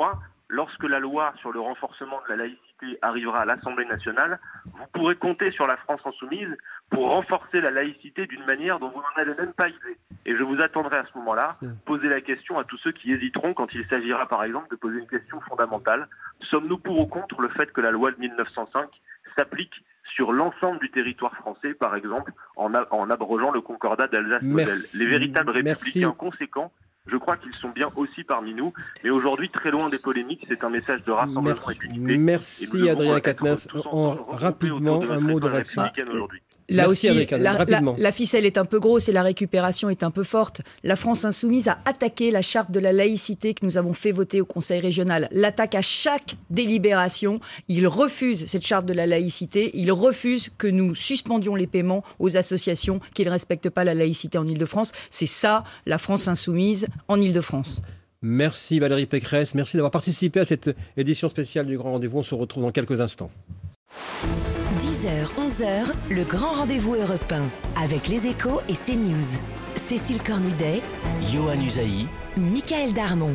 lorsque la loi sur le renforcement de la laïcité arrivera à l'Assemblée nationale, vous pourrez compter sur la France insoumise pour renforcer la laïcité d'une manière dont vous n'en avez même pas idée. Et je vous attendrai à ce moment-là, poser la question à tous ceux qui hésiteront quand il s'agira par exemple de poser une question fondamentale. Sommes-nous pour ou contre le fait que la loi de mille neuf cent cinq s'applique sur l'ensemble du territoire français, par exemple, en, a, en abrogeant le concordat d'Alsace-Moselle? Les véritables républicains Merci. conséquents, je crois qu'ils sont bien aussi parmi nous, mais aujourd'hui, très loin des polémiques, c'est un message de rassemblement Merci. et d'unité. Merci et Adrien Quatennens. En, rapidement, un mot de réaction. Là Merci aussi, la, la, la ficelle est un peu grosse et la récupération est un peu forte. La France insoumise a attaqué la charte de la laïcité que nous avons fait voter au Conseil régional. L'attaque à chaque délibération. Il refuse cette charte de la laïcité. Il refuse que nous suspendions les paiements aux associations qui ne respectent pas la laïcité en Ile-de-France. C'est ça, la France insoumise en Ile-de-France. Merci Valérie Pécresse. Merci d'avoir participé à cette édition spéciale du Grand Rendez-vous. On se retrouve dans quelques instants. dix heures, onze heures, le grand rendez-vous européen avec les Échos et CNews. Cécile Cornudet, Yohann Usaï, Michael Darmon.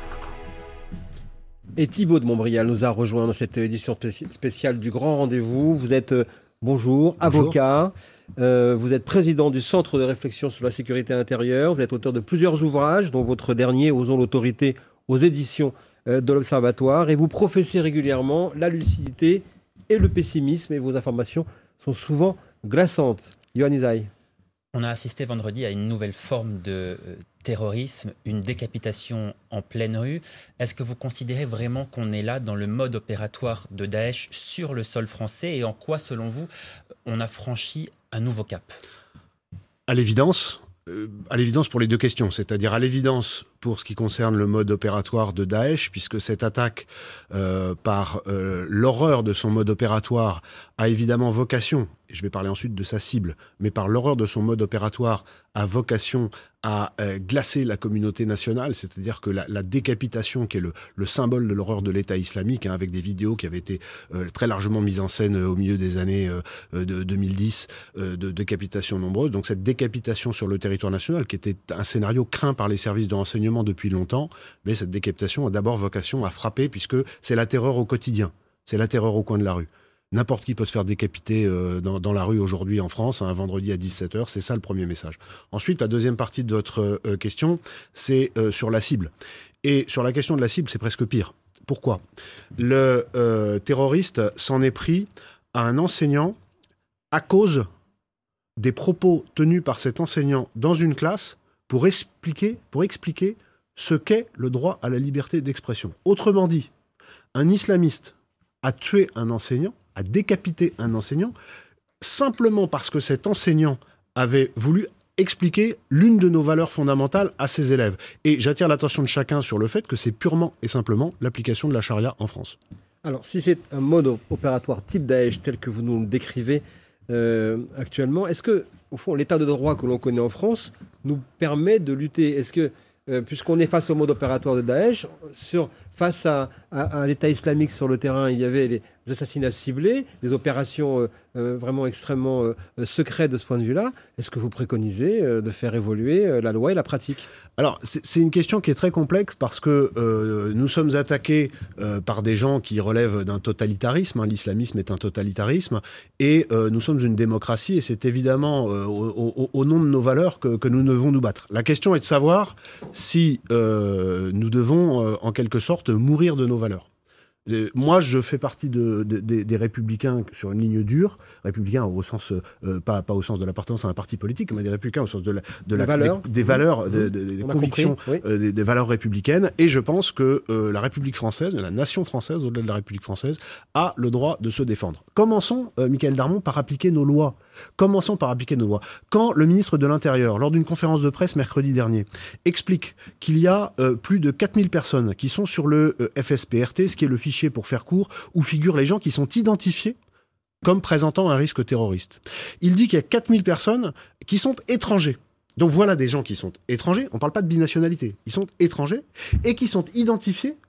Et Thibaut de Montbrial nous a rejoint dans cette édition spéciale du Grand Rendez-vous. Vous êtes, euh, bonjour, bonjour, avocat, euh, vous êtes président du Centre de réflexion sur la sécurité intérieure, vous êtes auteur de plusieurs ouvrages, dont votre dernier, Osons l'autorité, aux éditions euh, de l'Observatoire, et vous professez régulièrement la lucidité et le pessimisme, et vos informations sont souvent glaçantes. Yohann Usaï. On a assisté vendredi à une nouvelle forme de euh, terrorisme, une décapitation en pleine rue. Est-ce que vous considérez vraiment qu'on est là dans le mode opératoire de Daesh sur le sol français, et en quoi, selon vous, on a franchi un nouveau cap? À l'évidence, euh, à l'évidence pour les deux questions, c'est-à-dire à l'évidence pour ce qui concerne le mode opératoire de Daesh, puisque cette attaque, euh, par euh, l'horreur de son mode opératoire, a évidemment vocation, et je vais parler ensuite de sa cible, mais par l'horreur de son mode opératoire, a vocation à euh, glacer la communauté nationale, c'est-à-dire que la, la décapitation, qui est le, le symbole de l'horreur de l'État islamique, hein, avec des vidéos qui avaient été euh, très largement mises en scène euh, au milieu des années euh, de deux mille dix, euh, de décapitations nombreuses. Donc cette décapitation sur le territoire national, qui était un scénario craint par les services de renseignement depuis longtemps, mais cette décapitation a d'abord vocation à frapper, puisque c'est la terreur au quotidien, c'est la terreur au coin de la rue. N'importe qui peut se faire décapiter euh, dans, dans la rue aujourd'hui en France, un vendredi à dix-sept heures, c'est ça le premier message. Ensuite, la deuxième partie de votre euh, question, c'est euh, sur la cible. Et sur la question de la cible, c'est presque pire. Pourquoi ? Le euh, terroriste s'en est pris à un enseignant à cause des propos tenus par cet enseignant dans une classe pour expliquer, pour expliquer ce qu'est le droit à la liberté d'expression. Autrement dit, un islamiste a tué un enseignant, a décapité un enseignant, simplement parce que cet enseignant avait voulu expliquer l'une de nos valeurs fondamentales à ses élèves. Et j'attire l'attention de chacun sur le fait que c'est purement et simplement l'application de la charia en France. Alors, si c'est un mode opératoire type Daesh, tel que vous nous le décrivez euh, actuellement, est-ce que, au fond, l'état de droit que l'on connaît en France nous permet de lutter? Est-ce que, euh, puisqu'on est face au mode opératoire de Daesh, sur, face à, à, à l'État islamique sur le terrain, il y avait les assassinats ciblés, des opérations euh, euh, vraiment extrêmement euh, secrètes de ce point de vue-là. Est-ce que vous préconisez euh, de faire évoluer euh, la loi et la pratique? Alors, c'est, c'est une question qui est très complexe parce que euh, nous sommes attaqués euh, par des gens qui relèvent d'un totalitarisme. Hein, l'islamisme est un totalitarisme. Et euh, nous sommes une démocratie et c'est évidemment euh, au, au, au nom de nos valeurs que, que nous devons nous battre. La question est de savoir si euh, nous devons, euh, en quelque sorte, mourir de nos valeurs. Moi, je fais partie de, de, de, des républicains sur une ligne dure, républicains au sens, euh, pas, pas au sens de l'appartenance à un parti politique, mais des républicains au sens de la, de la, valeurs. Des, des valeurs, mmh. de, de, des convictions, compris, oui. euh, des, des valeurs républicaines. Et je pense que euh, la République française, la nation française, au-delà de la République française, a le droit de se défendre. Commençons, euh, Michael Darmon, par appliquer nos lois. Commençons par appliquer nos lois. Quand le ministre de l'Intérieur, lors d'une conférence de presse mercredi dernier, explique qu'il y a euh, plus de quatre mille personnes qui sont sur le euh, F S P R T, ce qui est le fichier pour faire court, où figurent les gens qui sont identifiés comme présentant un risque terroriste. Il dit qu'il y a quatre mille personnes qui sont étrangers. Donc voilà des gens qui sont étrangers, on ne parle pas de binationalité, ils sont étrangers et qui sont identifiés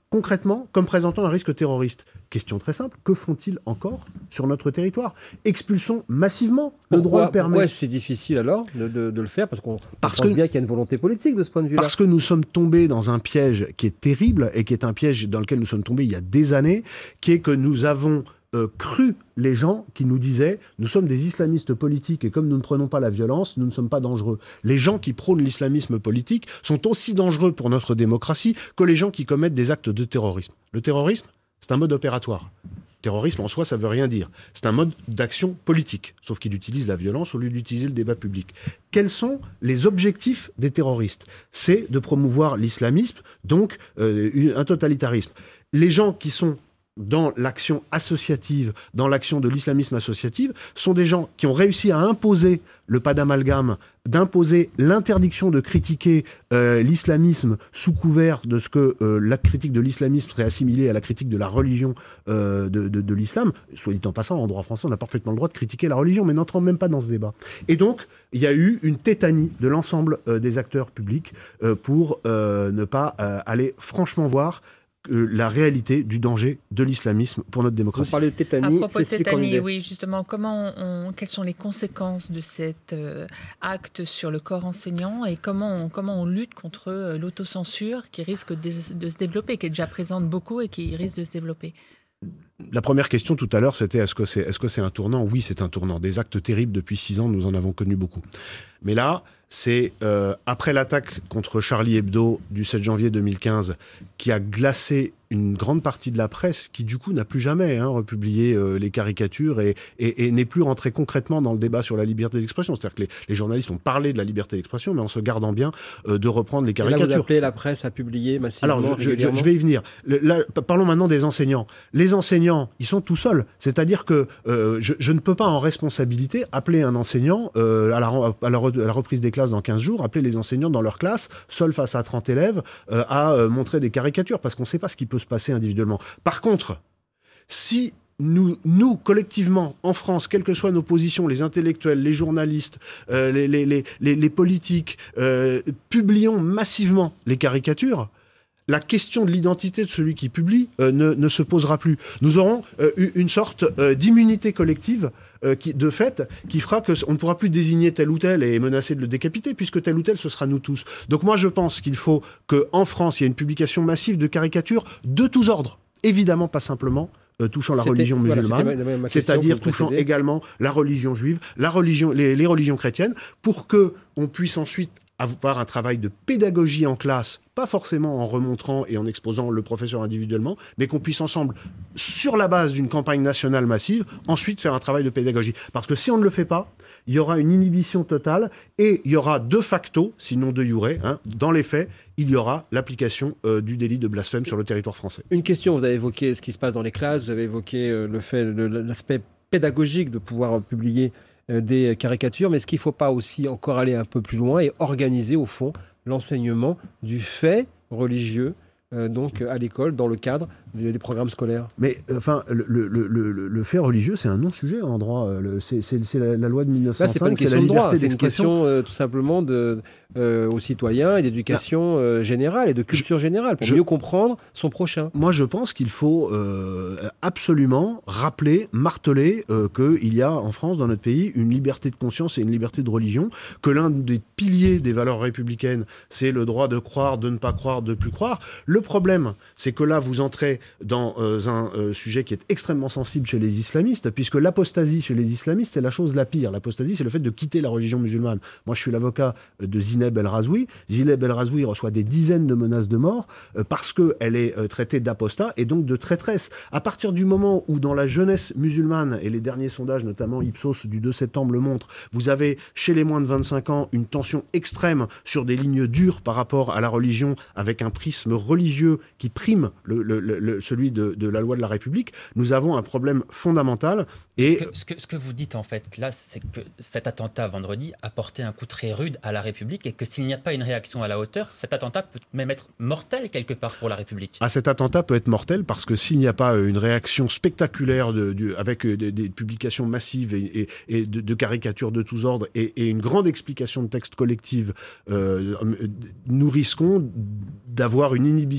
concrètement comme présentant un risque terroriste. Question très simple, que font-ils encore sur notre territoire? Expulsons massivement, pourquoi, le droit le permet. Pourquoi c'est difficile alors de, de, de le faire? Parce qu'on Parce pense que, bien qu'il y a une volonté politique de ce point de vue-là. Parce que nous sommes tombés dans un piège qui est terrible et qui est un piège dans lequel nous sommes tombés il y a des années, qui est que nous avons euh, cru les gens qui nous disaient « nous sommes des islamistes politiques et comme nous ne prenons pas la violence, nous ne sommes pas dangereux ». Les gens qui prônent l'islamisme politique sont aussi dangereux pour notre démocratie que les gens qui commettent des actes de terrorisme. Le terrorisme, c'est un mode opératoire. Terrorisme, en soi, ça ne veut rien dire. C'est un mode d'action politique, sauf qu'il utilise la violence au lieu d'utiliser le débat public. Quels sont les objectifs des terroristes? C'est de promouvoir l'islamisme, donc euh, un totalitarisme. Les gens qui sont dans l'action associative, dans l'action de l'islamisme associative, sont des gens qui ont réussi à imposer le pas d'amalgame, d'imposer l'interdiction de critiquer euh, l'islamisme sous couvert de ce que euh, la critique de l'islamisme serait assimilée à la critique de la religion euh, de, de, de l'islam. Soit dit en passant, en droit français, on a parfaitement le droit de critiquer la religion, mais n'entrons même pas dans ce débat. Et donc, il y a eu une tétanie de l'ensemble euh, des acteurs publics euh, pour euh, ne pas euh, aller franchement voir la réalité du danger de l'islamisme pour notre démocratie. Vous parlez de tétanie. À propos de tétanie, oui, justement, comment on, quelles sont les conséquences de cet euh, acte sur le corps enseignant et comment on, comment on lutte contre euh, l'autocensure qui risque de, de se développer, qui est déjà présente beaucoup et qui risque de se développer? La première question tout à l'heure, c'était est-ce que c'est, est-ce que c'est un tournant? Oui, c'est un tournant. Des actes terribles depuis six ans, nous en avons connu beaucoup. Mais là, c'est euh, après l'attaque contre Charlie Hebdo du sept janvier deux mille quinze qui a glacé une grande partie de la presse qui, du coup, n'a plus jamais hein, republié euh, les caricatures et, et, et n'est plus rentré concrètement dans le débat sur la liberté d'expression. C'est-à-dire que les, les journalistes ont parlé de la liberté d'expression, mais en se gardant bien euh, de reprendre les caricatures. Et là, vous appelez la presse à publier massivement. Alors, je, je, je vais y venir. Le, là, parlons maintenant des enseignants. Les enseignants, ils sont tout seuls. C'est-à-dire que euh, je, je ne peux pas, en responsabilité, appeler un enseignant euh, à, la, à, la, à la reprise des classes dans quinze jours, appeler les enseignants dans leur classe, seuls face à trente élèves, euh, à euh, montrer des caricatures, parce qu'on ne sait pas ce qui peut se passer individuellement. Par contre, si nous, nous, collectivement, en France, quelles que soient nos positions, les intellectuels, les journalistes, euh, les, les, les, les, les politiques, euh, publions massivement les caricatures, la question de l'identité de celui qui publie euh, ne, ne se posera plus. Nous aurons euh, une sorte euh, d'immunité collective euh, qui, de fait, qui fera qu'on ne pourra plus désigner tel ou tel et menacer de le décapiter, puisque tel ou tel, ce sera nous tous. Donc moi, je pense qu'il faut qu'en France, il y ait une publication massive de caricatures de tous ordres. Évidemment, pas simplement euh, touchant la religion voilà, musulmane, c'est-à-dire touchant également la religion juive, la religion, les, les religions chrétiennes, pour qu'on puisse ensuite avoir un travail de pédagogie en classe, pas forcément en remontrant et en exposant le professeur individuellement, mais qu'on puisse ensemble, sur la base d'une campagne nationale massive, ensuite faire un travail de pédagogie. Parce que si on ne le fait pas, il y aura une inhibition totale et il y aura de facto, sinon de jure, hein, dans les faits, il y aura l'application euh, du délit de blasphème sur le territoire français. Une question, vous avez évoqué ce qui se passe dans les classes, vous avez évoqué euh, le fait, le, l'aspect pédagogique de pouvoir euh, publier euh, des caricatures, mais est-ce qu'il ne faut pas aussi encore aller un peu plus loin et organiser au fond l'enseignement du fait religieux euh, donc à l'école dans le cadre des, des programmes scolaires? Mais enfin, le, le, le, le, le fait religieux, c'est un non-sujet en droit. Le, c'est, c'est, c'est la, la loi de mille neuf cent cinq, là, c'est, pas une c'est question la liberté de droit, d'expression. C'est une question euh, tout simplement de, euh, aux citoyens et d'éducation euh, générale et de culture je, générale pour je, mieux comprendre son prochain. Moi, je pense qu'il faut euh, absolument rappeler, marteler euh, qu'il y a en France, dans notre pays, une liberté de conscience et une liberté de religion, que l'un des piliers des valeurs républicaines, c'est le droit de croire, de ne pas croire, de plus croire. Le problème, c'est que là, vous entrez dans euh, un euh, sujet qui est extrêmement sensible chez les islamistes, puisque l'apostasie chez les islamistes, c'est la chose la pire. L'apostasie, c'est le fait de quitter la religion musulmane. Moi, je suis l'avocat de Zineb El Razoui. Zineb El Razoui reçoit des dizaines de menaces de mort euh, parce qu'elle est euh, traitée d'apostat et donc de traîtresse. À partir du moment où, dans la jeunesse musulmane, et les derniers sondages, notamment Ipsos du deux septembre le montrent, vous avez, chez les moins de vingt-cinq ans, une tension extrême sur des lignes dures par rapport à la religion, avec un prisme religieux qui prime le, le, le, celui de, de la loi de la République, nous avons un problème fondamental. Et... Ce, que, ce, que, ce que vous dites en fait là, c'est que cet attentat vendredi a porté un coup très rude à la République et que s'il n'y a pas une réaction à la hauteur, cet attentat peut même être mortel quelque part pour la République. Ah, cet attentat peut être mortel parce que s'il n'y a pas une réaction spectaculaire de, de, avec des, des publications massives et, et, et de, de caricatures de tous ordres et, et une grande explication de texte collective, euh, nous risquons d'avoir une inhibition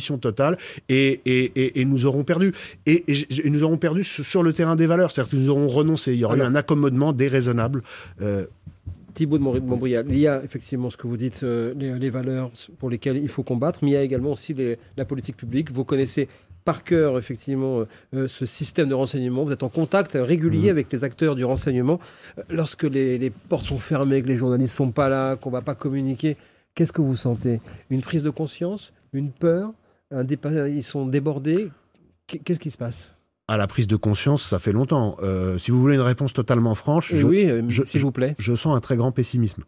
démission totale et, et, et, et nous aurons perdu. Et, et, et nous aurons perdu sur le terrain des valeurs, c'est-à-dire que nous aurons renoncé. Il y aura eu un accommodement déraisonnable. Euh, Thibault de Montbrial, il y a effectivement ce que vous dites, euh, les, les valeurs pour lesquelles il faut combattre, mais il y a également aussi les, la politique publique. Vous connaissez par cœur effectivement euh, ce système de renseignement. Vous êtes en contact régulier mmh. avec les acteurs du renseignement. Euh, lorsque les, les portes sont fermées, que les journalistes ne sont pas là, qu'on ne va pas communiquer, qu'est-ce que vous sentez? Une prise de conscience? Une peur? un dépa- Ils sont débordés? Qu'est-ce qui se passe? À la prise de conscience, ça fait longtemps. Euh, si vous voulez une réponse totalement franche, je, oui, euh, je, s'il vous plaît. Je, je sens un très grand pessimisme.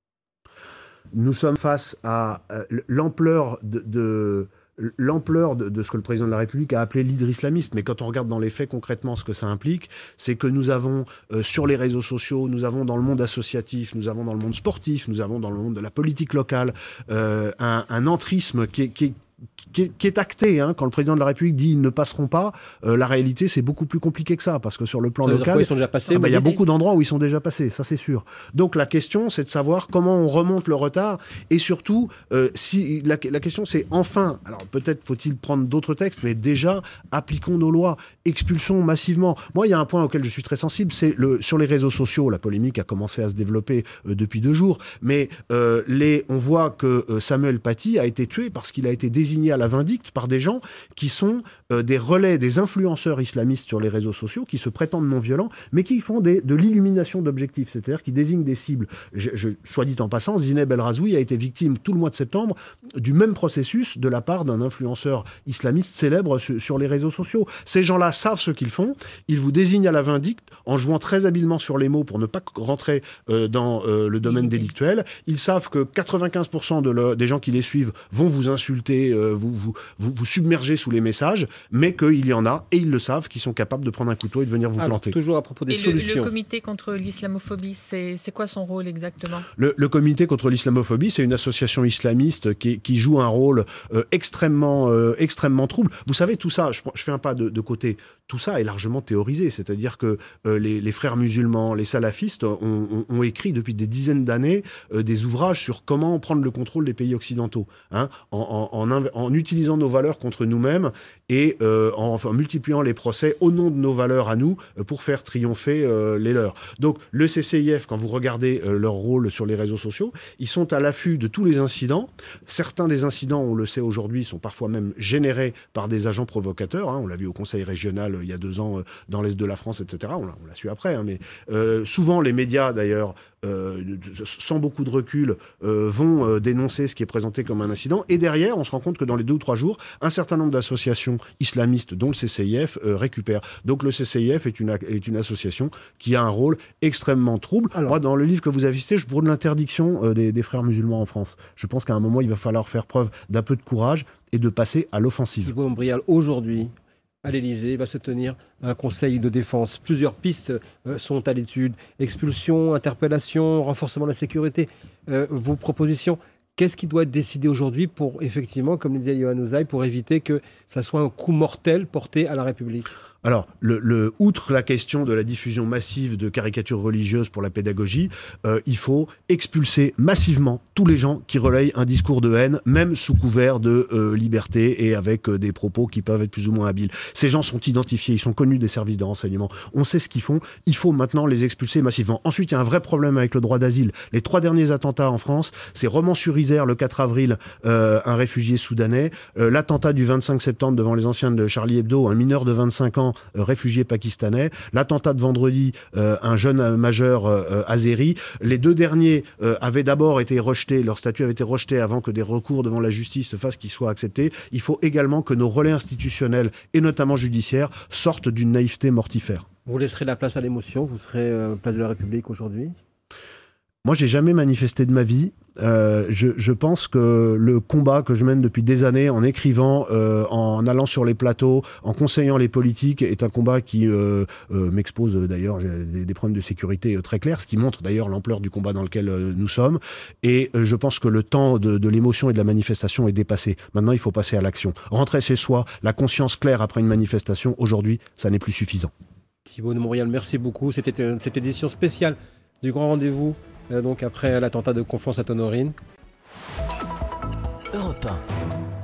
Nous sommes face à euh, l'ampleur de, de, l'ampleur de, de ce que le président de la République a appelé l'hydre islamiste. Mais quand on regarde dans les faits concrètement ce que ça implique, c'est que nous avons euh, sur les réseaux sociaux, nous avons dans le monde associatif, nous avons dans le monde sportif, nous avons dans le monde de la politique locale euh, un, un entrisme qui est, qui est Qui est, qui est acté, hein. Quand le président de la République dit ils ne passeront pas, euh, la réalité c'est beaucoup plus compliqué que ça, parce que sur le plan ça local, quoi, ils sont déjà passés, ah bah, il y a beaucoup d'endroits où ils sont déjà passés, ça c'est sûr. Donc la question c'est de savoir comment on remonte le retard, et surtout, euh, si la, la question c'est enfin, alors peut-être faut-il prendre d'autres textes, mais déjà appliquons nos lois, expulsons massivement. Moi il y a un point auquel je suis très sensible, c'est le, sur les réseaux sociaux, la polémique a commencé à se développer euh, depuis deux jours, mais euh, les, on voit que euh, Samuel Paty a été tué parce qu'il a été désigné à la vindicte par des gens qui sont euh, des relais, des influenceurs islamistes sur les réseaux sociaux, qui se prétendent non violents, mais qui font des, de l'illumination d'objectifs, c'est-à-dire qui désignent des cibles. Je, je, soit dit en passant, Zineb El Razoui a été victime tout le mois de septembre du même processus de la part d'un influenceur islamiste célèbre su, sur les réseaux sociaux. Ces gens-là savent ce qu'ils font, ils vous désignent à la vindicte en jouant très habilement sur les mots pour ne pas rentrer euh, dans euh, le domaine délictuel. Ils savent que quatre-vingt-quinze pour cent de le, des gens qui les suivent vont vous insulter, euh, Vous, vous, vous, vous submergez sous les messages, mais qu'il y en a, et ils le savent, qui sont capables de prendre un couteau et de venir vous Alors, planter. Toujours à propos des et solutions. Le, le comité contre l'islamophobie, c'est, c'est quoi son rôle exactement? le, le comité contre l'islamophobie, c'est une association islamiste qui, qui joue un rôle euh, extrêmement, euh, extrêmement trouble. Vous savez, tout ça, je, je fais un pas de, de côté, tout ça est largement théorisé, c'est-à-dire que euh, les, les frères musulmans, les salafistes ont, ont, ont écrit depuis des dizaines d'années euh, des ouvrages sur comment prendre le contrôle des pays occidentaux, hein, en, en, en, en utilisant nos valeurs contre nous-mêmes et euh, en, en multipliant les procès au nom de nos valeurs à nous euh, pour faire triompher euh, les leurs. Donc le C C I F, quand vous regardez euh, leur rôle sur les réseaux sociaux, ils sont à l'affût de tous les incidents. Certains des incidents, on le sait aujourd'hui, sont parfois même générés par des agents provocateurs, hein. On l'a vu au Conseil régional euh, il y a deux ans euh, dans l'Est de la France, et cetera. On l'a, on l'a su après, hein, mais euh, souvent les médias d'ailleurs, Euh, sans beaucoup de recul, euh, vont euh, dénoncer ce qui est présenté comme un incident. Et derrière, on se rend compte que dans les deux ou trois jours, un certain nombre d'associations islamistes, dont le C C I F, euh, récupèrent. Donc le C C I F est une, est une association qui a un rôle extrêmement trouble. Alors, moi, dans le livre que vous avez cité, je prône l'interdiction euh, des, des frères musulmans en France. Je pense qu'à un moment, il va falloir faire preuve d'un peu de courage et de passer à l'offensive. Thibault Montbrial, aujourd'hui, à l'Élysée, va se tenir un conseil de défense. Plusieurs pistes euh, sont à l'étude. Expulsion, interpellation, renforcement de la sécurité. Euh, vos propositions, qu'est-ce qui doit être décidé aujourd'hui pour, effectivement, comme le disait Yohann Usaï, pour éviter que ça soit un coup mortel porté à la République? Alors, le, le, outre la question de la diffusion massive de caricatures religieuses pour la pédagogie, euh, il faut expulser massivement tous les gens qui relayent un discours de haine, même sous couvert de euh, liberté et avec euh, des propos qui peuvent être plus ou moins habiles. Ces gens sont identifiés, ils sont connus des services de renseignement. On sait ce qu'ils font, il faut maintenant les expulser massivement. Ensuite, il y a un vrai problème avec le droit d'asile. Les trois derniers attentats en France, c'est Romans-sur-Isère, le quatre avril, euh, un réfugié soudanais, euh, l'attentat du vingt-cinq septembre devant les anciens de Charlie Hebdo, un mineur de vingt-cinq ans, Euh, réfugié pakistanais, l'attentat de vendredi, euh, un jeune euh, majeur euh, azéri. Les deux derniers euh, avaient d'abord été rejetés, leur statut avait été rejeté avant que des recours devant la justice fassent qu'ils soient acceptés. Il faut également que nos relais institutionnels, et notamment judiciaires, sortent d'une naïveté mortifère. Vous laisserez la place à l'émotion, vous serez euh, place de la République aujourd'hui? Moi, j'ai jamais manifesté de ma vie. Euh, je, je pense que le combat que je mène depuis des années, en écrivant, euh, en allant sur les plateaux, en conseillant les politiques, est un combat qui euh, euh, m'expose euh, d'ailleurs j'ai des, des problèmes de sécurité euh, très clairs, ce qui montre d'ailleurs l'ampleur du combat dans lequel euh, nous sommes. Et euh, je pense que le temps de, de l'émotion et de la manifestation est dépassé. Maintenant, il faut passer à l'action. Rentrer chez soi, la conscience claire après une manifestation, aujourd'hui, ça n'est plus suffisant. Thibault de Montbrial, merci beaucoup. C'était euh, cette édition spéciale du Grand Rendez-vous, euh, donc après l'attentat de Conflans-Sainte-Honorine. Europe un.